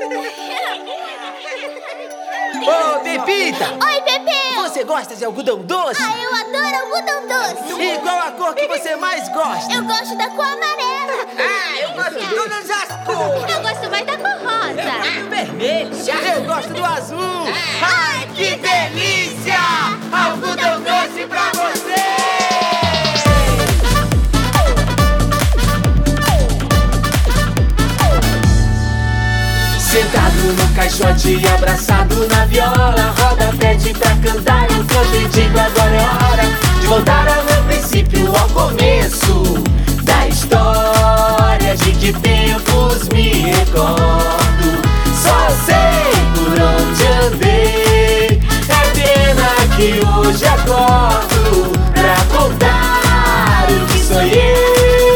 Ô, Pepita! Oi, Pepe! Você gosta de algodão doce? Ah, eu adoro algodão doce! E qual a cor que você mais gosta? Eu gosto da cor amarela! Ah, eu gosto de todas as cores! Eu gosto mais da cor rosa! Do vermelho! Eu gosto do azul! Ai, que delícia! Algodão doce pra você! Sentado no caixote, abraçado na viola, roda, pede pra cantar, eu canto e digo agora é hora de voltar ao meu princípio, ao começo da história. De que tempos me recordo, só sei por onde andei. É pena que hoje acordo pra contar o que sonhei.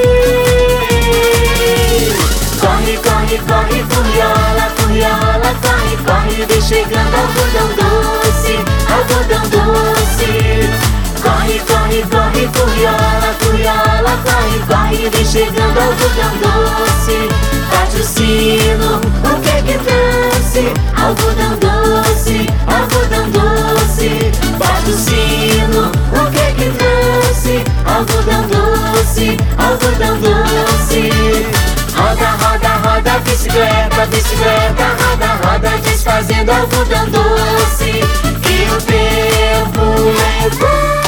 Corre, corre, corre, furriola, furriola, corre, corre, vem chegando algodão doce, algodão doce. Corre, corre, corre, furriola, furriola, corre, corre, vem chegando algodão doce. Bate o sino, o que que trouxe? Algodão doce, algodão doce. Bate o sino, o que que trouxe? Algodão doce, algodão doce. Roda, roda, roda, bicicleta, bicicleta, roda, roda, desfazendo algodão doce. E o tempo levou.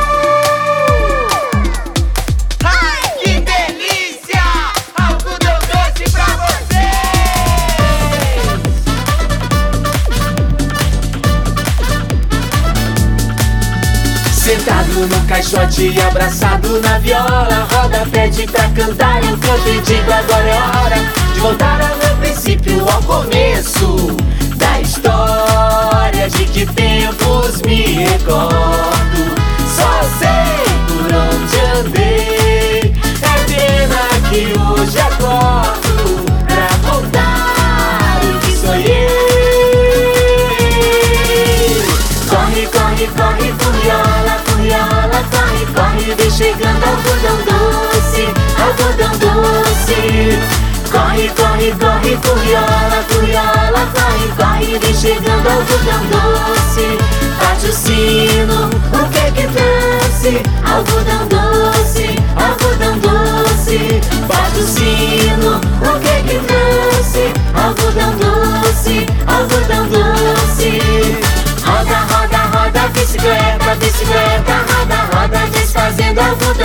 Ai, que delícia! Algodão doce pra vocês! Sentado no caixote, abraçado na viola, roda, pede pra cantar, eu canto e digo agora é hora de voltar ao meu princípio, ao começo da história. De que tempos me recordo, só sei por onde andei. É pena que hoje acordo pra contar o que sonhei. Corre, corre, corre, furriola, furriola, corre, corre, vem chegando algodão doce, algodão doce. Corre, corre, corre, furriola, furriola, corre, corre, vem chegando algodão doce. Bate o sino, o que que trouxe? Algodão doce, algodão doce. Bate o sino, o que que trouxe? Algodão doce, algodão doce. Roda, roda, roda, bicicleta, bicicleta, roda, roda, desfazendo algodão